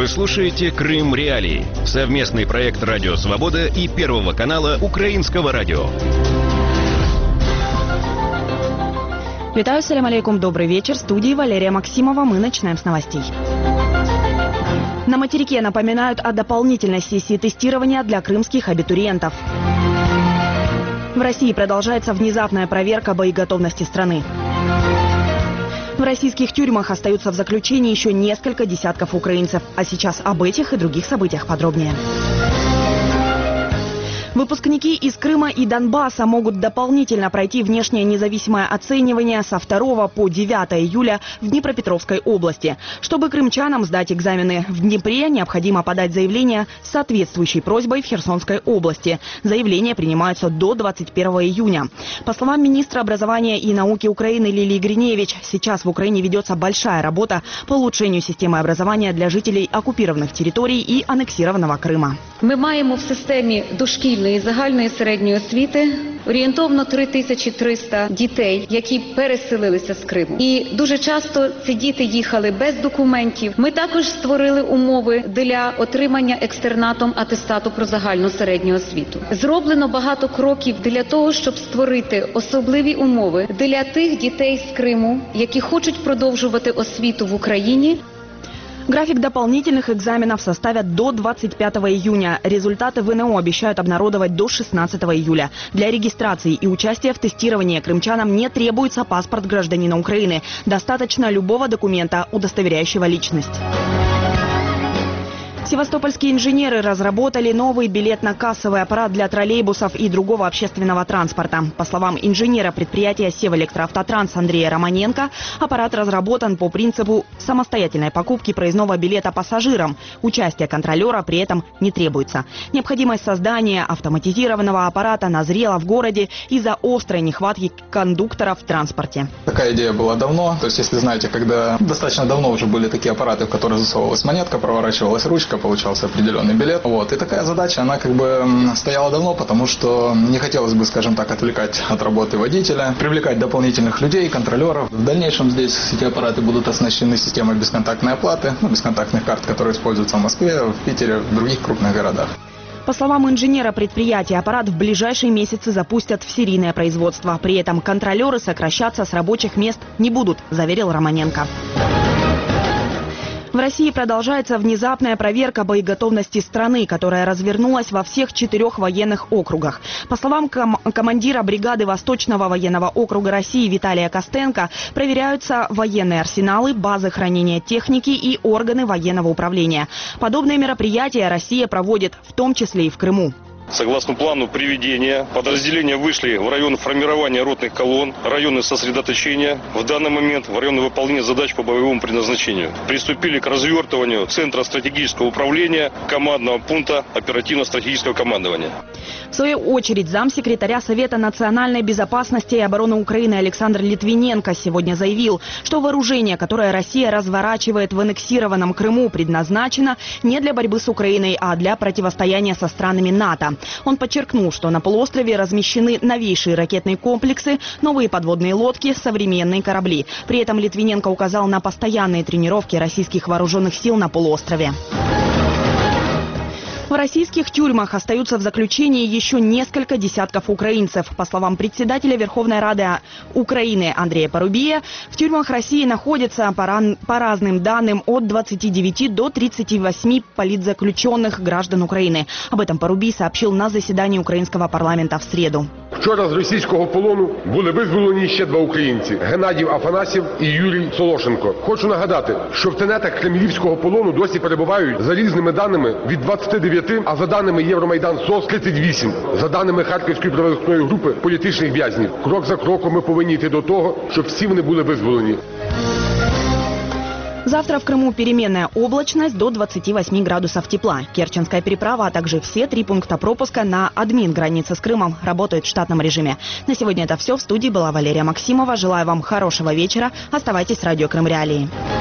Вы слушаете «Крым Реалии» – совместный проект «Радио Свобода» и Первого канала Украинского радио. Витаю, салям алейкум, добрый вечер. В студии Валерия Максимова. Мы начинаем с новостей. На материке напоминают о дополнительной сессии тестирования для крымских абитуриентов. В России продолжается внезапная проверка боеготовности страны. В российских тюрьмах остаются в заключении еще несколько десятков украинцев. А сейчас об этих и других событиях подробнее. Выпускники из Крыма и Донбасса могут дополнительно пройти внешнее независимое оценивание со 2 по 9 июля в Днепропетровской области. Чтобы крымчанам сдать экзамены в Днепре, необходимо подать заявление с соответствующей просьбой в Херсонской области. Заявления принимаются до 21 июня. По словам министра образования и науки Украины Лилии Гриневич, сейчас в Украине ведется большая работа по улучшению системы образования для жителей оккупированных территорий и аннексированного Крыма. Ми маємо в системі дошкільної і загальної середньої освіти орієнтовно 3300 дітей, які переселилися з Криму. І дуже часто ці діти їхали без документів. Ми також створили умови для отримання екстернатом атестату про загальну середню освіту. Зроблено багато кроків для того, щоб створити особливі умови для тих дітей з Криму, які хочуть продовжувати освіту в Україні. График дополнительных экзаменов составят до 25 июня. Результаты ВНО обещают обнародовать до 16 июля. Для регистрации и участия в тестировании крымчанам не требуется паспорт гражданина Украины. Достаточно любого документа, удостоверяющего личность. Севастопольские инженеры разработали новый билетно-кассовый аппарат для троллейбусов и другого общественного транспорта. По словам инженера предприятия «Севэлектроавтотранс» Андрея Романенко, аппарат разработан по принципу самостоятельной покупки проездного билета пассажирам. Участие контролера при этом не требуется. Необходимость создания автоматизированного аппарата назрела в городе из-за острой нехватки кондукторов в транспорте. Такая идея была давно. То есть, если знаете, когда достаточно давно уже были такие аппараты, в которые засовывалась монетка, проворачивалась ручка, получался определенный билет. И такая задача, она стояла давно, потому что не хотелось бы, скажем так, отвлекать от работы водителя, привлекать дополнительных людей, контролеров. В дальнейшем здесь эти аппараты будут оснащены системой бесконтактной оплаты, бесконтактных карт, которые используются в Москве, в Питере, в других крупных городах. По словам инженера предприятия, аппарат в ближайшие месяцы запустят в серийное производство. При этом контролеры сокращаться с рабочих мест не будут, заверил Романенко. В России продолжается внезапная проверка боеготовности страны, которая развернулась во всех 4 военных округах. По словам командира бригады Восточного военного округа России Виталия Костенко, проверяются военные арсеналы, базы хранения техники и органы военного управления. Подобные мероприятия Россия проводит в том числе и в Крыму. Согласно плану приведения, подразделения вышли в район формирования ротных колонн, районы сосредоточения, в данный момент в районы выполнения задач по боевому предназначению. Приступили к развертыванию Центра стратегического управления, командного пункта оперативно-стратегического командования. В свою очередь, замсекретаря Совета национальной безопасности и обороны Украины Александр Литвиненко сегодня заявил, что вооружение, которое Россия разворачивает в аннексированном Крыму, предназначено не для борьбы с Украиной, а для противостояния со странами НАТО. Он подчеркнул, что на полуострове размещены новейшие ракетные комплексы, новые подводные лодки, современные корабли. При этом Литвиненко указал на постоянные тренировки российских вооруженных сил на полуострове. В российских тюрьмах остаются в заключении еще несколько десятков украинцев. По словам председателя Верховной Рады Украины Андрея Порубия, в тюрьмах России находятся, по разным данным, от 29 до 38 политзаключенных граждан Украины. Об этом Порубий сообщил на заседании украинского парламента в среду. Вчора з російського полону були визволені ще 2 українці – Геннадій Афанасьєв і Юрій Солошенко. Хочу нагадати, що в тенетах кремлівського полону досі перебувають, за різними даними, від 29, а за даними Євромайдан СОС – 38. За даними Харківської правозахисної групи політичних в'язнів. Крок за кроком ми повинні йти до того, щоб всі вони були визволені. Завтра в Крыму переменная облачность до 28 градусов тепла. Керченская переправа, а также все 3 пункта пропуска на админ границы с Крымом работают в штатном режиме. На сегодня это все. В студии была Валерия Максимова. Желаю вам хорошего вечера. Оставайтесь с радио Крым Реалии.